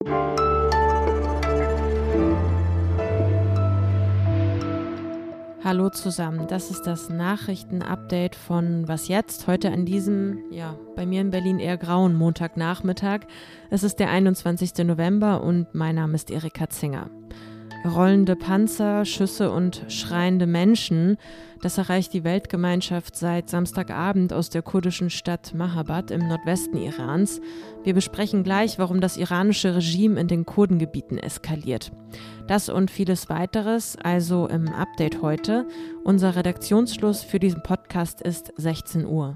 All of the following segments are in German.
Hallo zusammen, das ist das Nachrichtenupdate von Was jetzt? Heute an diesem, bei mir in Berlin eher grauen Montagnachmittag. Es ist der 21. November und mein Name ist Erika Zinger. Rollende Panzer, Schüsse und schreiende Menschen, das erreicht die Weltgemeinschaft seit Samstagabend aus der kurdischen Stadt Mahabad im Nordwesten Irans. Wir besprechen gleich, warum das iranische Regime in den Kurdengebieten eskaliert. Das und vieles weiteres, also im Update heute. Unser Redaktionsschluss für diesen Podcast ist 16 Uhr.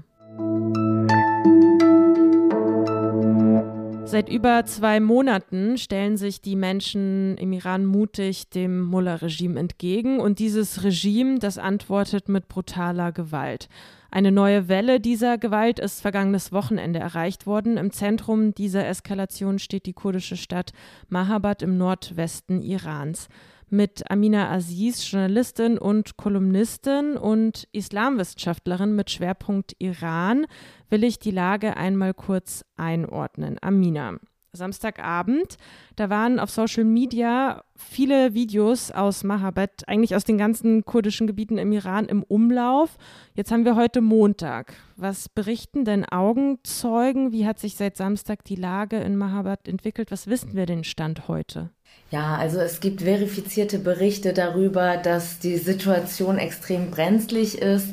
Seit über 2 Monaten stellen sich die Menschen im Iran mutig dem Mullah-Regime entgegen und dieses Regime, das antwortet mit brutaler Gewalt. Eine neue Welle dieser Gewalt ist vergangenes Wochenende erreicht worden. Im Zentrum dieser Eskalation steht die kurdische Stadt Mahabad im Nordwesten Irans. Mit Amina Aziz, Journalistin und Kolumnistin und Islamwissenschaftlerin mit Schwerpunkt Iran, will ich die Lage einmal kurz einordnen. Amina, Samstagabend, da waren auf Social Media viele Videos aus Mahabad, eigentlich aus den ganzen kurdischen Gebieten im Iran im Umlauf. Jetzt haben wir heute Montag. Was berichten denn Augenzeugen? Wie hat sich seit Samstag die Lage in Mahabad entwickelt? Was wissen wir denn Stand heute? Ja, also es gibt verifizierte Berichte darüber, dass die Situation extrem brenzlig ist.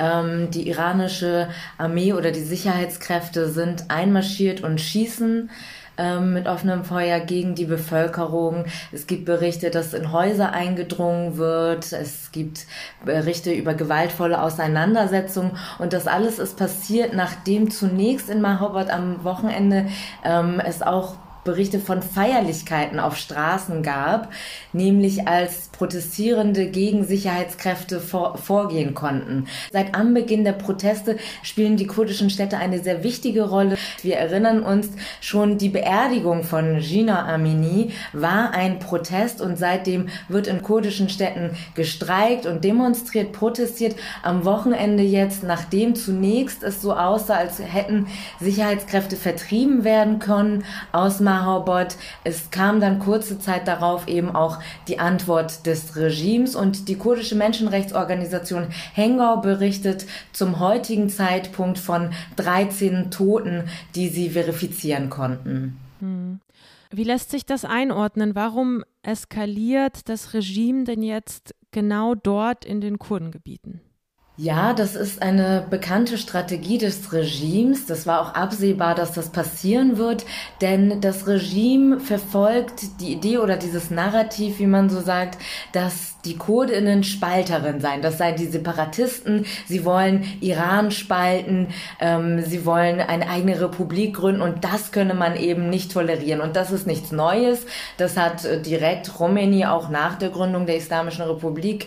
Die iranische Armee oder die Sicherheitskräfte sind einmarschiert und schießen mit offenem Feuer gegen die Bevölkerung. Es gibt Berichte, dass in Häuser eingedrungen wird. Es gibt Berichte über gewaltvolle Auseinandersetzungen. Und das alles ist passiert, nachdem zunächst in Mahabad am Wochenende es auch Berichte von Feierlichkeiten auf Straßen gab, nämlich als Protestierende gegen Sicherheitskräfte vorgehen konnten. Seit Anbeginn der Proteste spielen die kurdischen Städte eine sehr wichtige Rolle. Wir erinnern uns, schon die Beerdigung von Jina Amini war ein Protest und seitdem wird in kurdischen Städten gestreikt und demonstriert, protestiert. Am Wochenende jetzt, nachdem zunächst es so aussah, als hätten Sicherheitskräfte vertrieben werden können aus Mahabad. Es kam dann kurze Zeit darauf eben auch die Antwort des Regimes und die kurdische Menschenrechtsorganisation Hengau berichtet zum heutigen Zeitpunkt von 13 Toten, die sie verifizieren konnten. Wie lässt sich das einordnen? Warum eskaliert das Regime denn jetzt genau dort in den Kurdengebieten? Ja, das ist eine bekannte Strategie des Regimes. Das war auch absehbar, dass das passieren wird, denn das Regime verfolgt die Idee oder dieses Narrativ, wie man so sagt, dass die KurdInnen Spalterin seien. Das seien die Separatisten. Sie wollen Iran spalten. Sie wollen eine eigene Republik gründen und das könne man eben nicht tolerieren. Und das ist nichts Neues. Das hat direkt Khomeini auch nach der Gründung der Islamischen Republik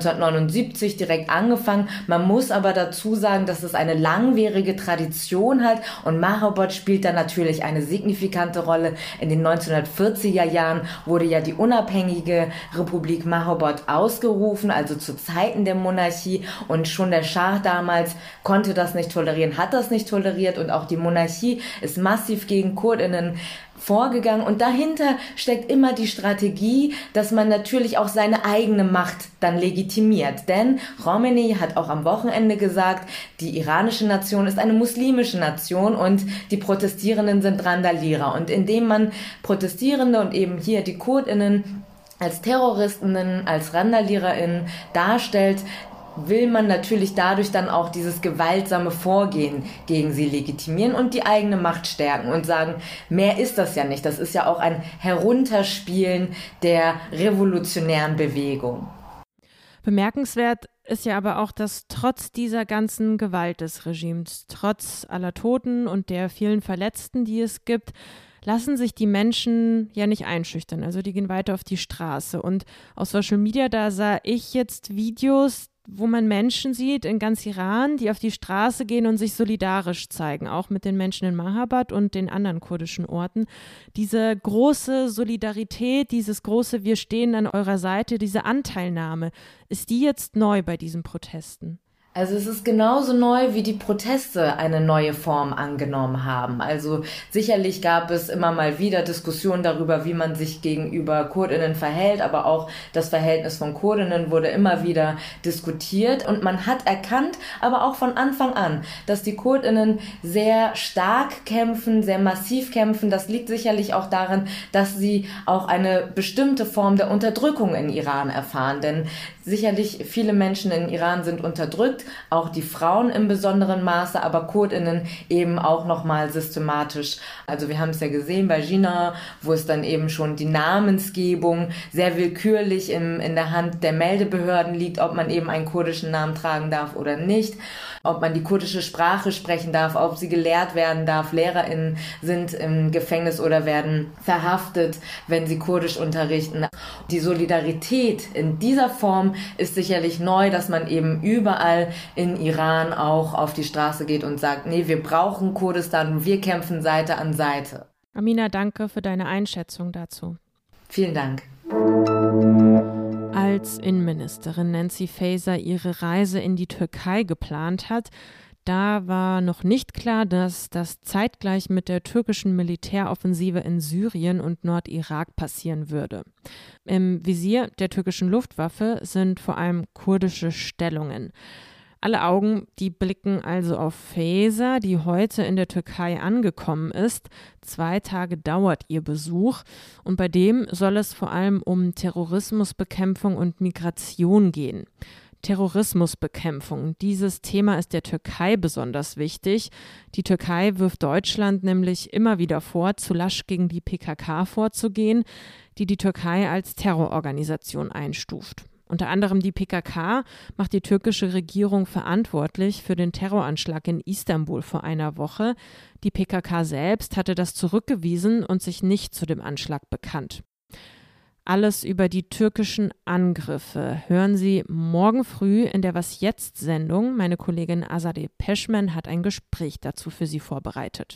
1979 direkt angefangen. Man muss aber dazu sagen, dass es eine langwierige Tradition hat und Mahabad spielt da natürlich eine signifikante Rolle. In den 1940er Jahren wurde ja die unabhängige Republik Mahabad ausgerufen, also zu Zeiten der Monarchie und schon der Schah damals konnte das nicht tolerieren, hat das nicht toleriert und auch die Monarchie ist massiv gegen KurdInnen vorgegangen und dahinter steckt immer die Strategie, dass man natürlich auch seine eigene Macht dann legitimiert. Denn Khomeini hat auch am Wochenende gesagt, die iranische Nation ist eine muslimische Nation und die Protestierenden sind Randalierer. Und indem man Protestierende und eben hier die KurdInnen als Terroristinnen, als RandaliererInnen darstellt, will man natürlich dadurch dann auch dieses gewaltsame Vorgehen gegen sie legitimieren und die eigene Macht stärken und sagen, mehr ist das ja nicht. Das ist ja auch ein Herunterspielen der revolutionären Bewegung. Bemerkenswert ist ja aber auch, dass trotz dieser ganzen Gewalt des Regimes, trotz aller Toten und der vielen Verletzten, die es gibt, lassen sich die Menschen ja nicht einschüchtern. Also die gehen weiter auf die Straße. Und auf Social Media, da sah ich jetzt Videos, wo man Menschen sieht in ganz Iran, die auf die Straße gehen und sich solidarisch zeigen, auch mit den Menschen in Mahabad und den anderen kurdischen Orten. Diese große Solidarität, dieses große Wir stehen an eurer Seite, diese Anteilnahme, ist die jetzt neu bei diesen Protesten? Also es ist genauso neu, wie die Proteste eine neue Form angenommen haben. Also sicherlich gab es immer mal wieder Diskussionen darüber, wie man sich gegenüber KurdInnen verhält, aber auch das Verhältnis von KurdInnen wurde immer wieder diskutiert. Und man hat erkannt, aber auch von Anfang an, dass die KurdInnen sehr stark kämpfen, sehr massiv kämpfen. Das liegt sicherlich auch daran, dass sie auch eine bestimmte Form der Unterdrückung in Iran erfahren. Denn sicherlich viele Menschen in Iran sind unterdrückt, auch die Frauen im besonderen Maße, aber KurdInnen eben auch nochmal systematisch. Also wir haben es ja gesehen bei Jina, wo es dann eben schon die Namensgebung sehr willkürlich in der Hand der Meldebehörden liegt, ob man eben einen kurdischen Namen tragen darf oder nicht, ob man die kurdische Sprache sprechen darf, ob sie gelehrt werden darf. LehrerInnen sind im Gefängnis oder werden verhaftet, wenn sie Kurdisch unterrichten. Die Solidarität in dieser Form ist sicherlich neu, dass man eben überall in Iran auch auf die Straße geht und sagt, nee, wir brauchen Kurdistan und wir kämpfen Seite an Seite. Amina, danke für deine Einschätzung dazu. Vielen Dank. Als Innenministerin Nancy Faeser ihre Reise in die Türkei geplant hat, da war noch nicht klar, dass das zeitgleich mit der türkischen Militäroffensive in Syrien und Nordirak passieren würde. Im Visier der türkischen Luftwaffe sind vor allem kurdische Stellungen. Alle Augen, die blicken also auf Faeser, die heute in der Türkei angekommen ist. 2 Tage dauert ihr Besuch und bei dem soll es vor allem um Terrorismusbekämpfung und Migration gehen. Terrorismusbekämpfung. Dieses Thema ist der Türkei besonders wichtig. Die Türkei wirft Deutschland nämlich immer wieder vor, zu lasch gegen die PKK vorzugehen, die Türkei als Terrororganisation einstuft. Unter anderem die PKK macht die türkische Regierung verantwortlich für den Terroranschlag in Istanbul vor einer Woche. Die PKK selbst hatte das zurückgewiesen und sich nicht zu dem Anschlag bekannt. Alles über die türkischen Angriffe hören Sie morgen früh in der Was jetzt Sendung. Meine Kollegin Azadeh Peschman hat ein Gespräch dazu für Sie vorbereitet.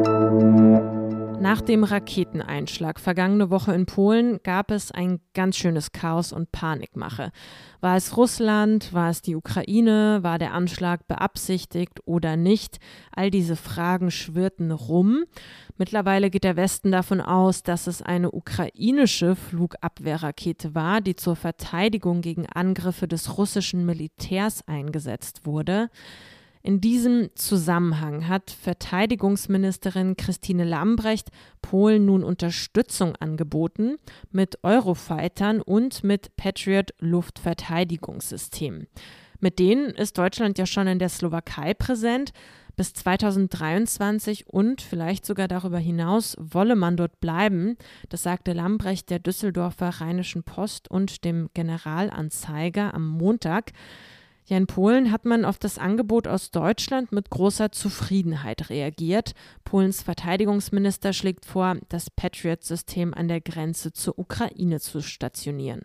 Nach dem Raketeneinschlag vergangene Woche in Polen gab es ein ganz schönes Chaos und Panikmache. War es Russland, war es die Ukraine, war der Anschlag beabsichtigt oder nicht? All diese Fragen schwirrten rum. Mittlerweile geht der Westen davon aus, dass es eine ukrainische Flugabwehrrakete war, die zur Verteidigung gegen Angriffe des russischen Militärs eingesetzt wurde. In diesem Zusammenhang hat Verteidigungsministerin Christine Lambrecht Polen nun Unterstützung angeboten mit Eurofightern und mit Patriot-Luftverteidigungssystemen. Mit denen ist Deutschland ja schon in der Slowakei präsent. Bis 2023 und vielleicht sogar darüber hinaus wolle man dort bleiben. Das sagte Lambrecht der Düsseldorfer Rheinischen Post und dem Generalanzeiger am Montag. Ja, in Polen hat man auf das Angebot aus Deutschland mit großer Zufriedenheit reagiert. Polens Verteidigungsminister schlägt vor, das Patriot-System an der Grenze zur Ukraine zu stationieren.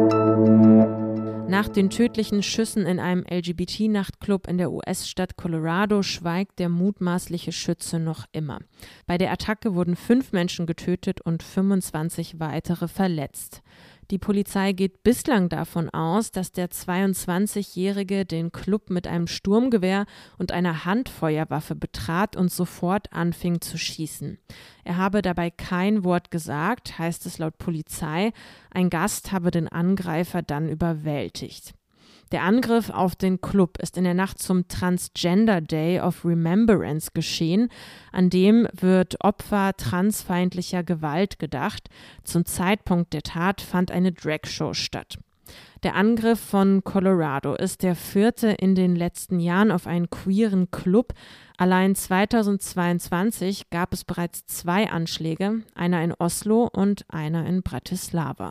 Nach den tödlichen Schüssen in einem LGBT-Nachtclub in der US-Stadt Colorado schweigt der mutmaßliche Schütze noch immer. Bei der Attacke wurden 5 Menschen getötet und 25 weitere verletzt. Die Polizei geht bislang davon aus, dass der 22-Jährige den Club mit einem Sturmgewehr und einer Handfeuerwaffe betrat und sofort anfing zu schießen. Er habe dabei kein Wort gesagt, heißt es laut Polizei. Ein Gast habe den Angreifer dann überwältigt. Der Angriff auf den Club ist in der Nacht zum Transgender Day of Remembrance geschehen. An dem wird Opfer transfeindlicher Gewalt gedacht. Zum Zeitpunkt der Tat fand eine Dragshow statt. Der Angriff von Colorado ist der 4. in den letzten Jahren auf einen queeren Club. Allein 2022 gab es bereits 2 Anschläge, einer in Oslo und einer in Bratislava.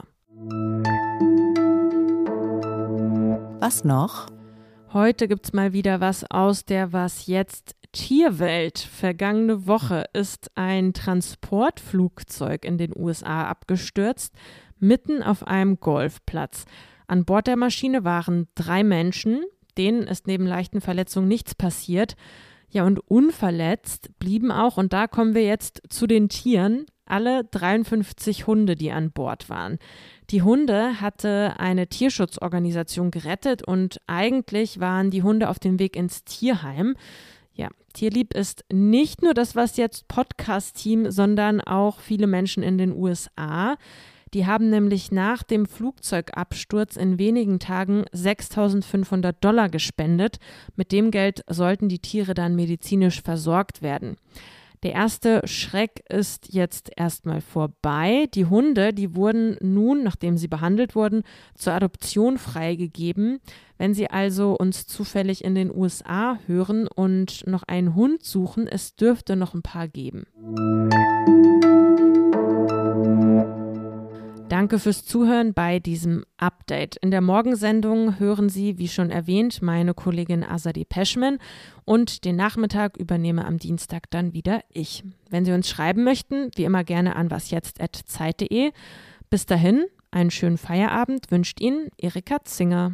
Was noch? Heute gibt's mal wieder was aus der Was jetzt Tierwelt. Vergangene Woche ist ein Transportflugzeug in den USA abgestürzt, mitten auf einem Golfplatz. An Bord der Maschine waren 3 Menschen, denen ist neben leichten Verletzungen nichts passiert. Ja, und unverletzt blieben auch, und da kommen wir jetzt zu den Tieren, alle 53 Hunde, die an Bord waren. Die Hunde hatte eine Tierschutzorganisation gerettet und eigentlich waren die Hunde auf dem Weg ins Tierheim. Ja, Tierlieb ist nicht nur das Was jetzt Podcast-Team, sondern auch viele Menschen in den USA. Die haben nämlich nach dem Flugzeugabsturz in wenigen Tagen $6.500 gespendet. Mit dem Geld sollten die Tiere dann medizinisch versorgt werden. Der erste Schreck ist jetzt erstmal vorbei. Die Hunde, die wurden nun, nachdem sie behandelt wurden, zur Adoption freigegeben. Wenn Sie also uns zufällig in den USA hören und noch einen Hund suchen, es dürfte noch ein paar geben. Danke fürs Zuhören bei diesem Update. In der Morgensendung hören Sie, wie schon erwähnt, meine Kollegin Azadeh Peschman und den Nachmittag übernehme am Dienstag dann wieder ich. Wenn Sie uns schreiben möchten, wie immer gerne an wasjetzt@zeit.de. Bis dahin, einen schönen Feierabend wünscht Ihnen Erika Zinger.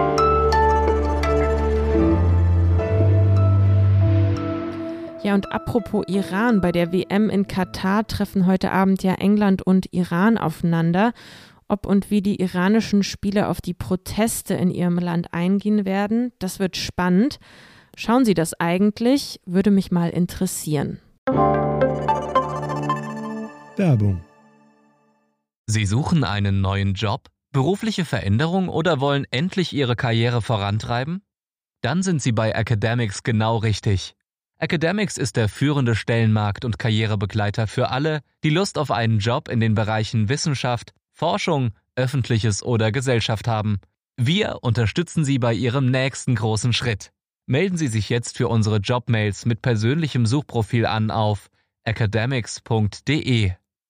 Ja, und apropos Iran, bei der WM in Katar treffen heute Abend ja England und Iran aufeinander. Ob und wie die iranischen Spieler auf die Proteste in ihrem Land eingehen werden, das wird spannend. Schauen Sie das eigentlich? Würde mich mal interessieren. Werbung. Sie suchen einen neuen Job, berufliche Veränderung oder wollen endlich Ihre Karriere vorantreiben? Dann sind Sie bei Academics genau richtig. Academics ist der führende Stellenmarkt- und Karrierebegleiter für alle, die Lust auf einen Job in den Bereichen Wissenschaft, Forschung, Öffentliches oder Gesellschaft haben. Wir unterstützen Sie bei Ihrem nächsten großen Schritt. Melden Sie sich jetzt für unsere Jobmails mit persönlichem Suchprofil an auf academics.de.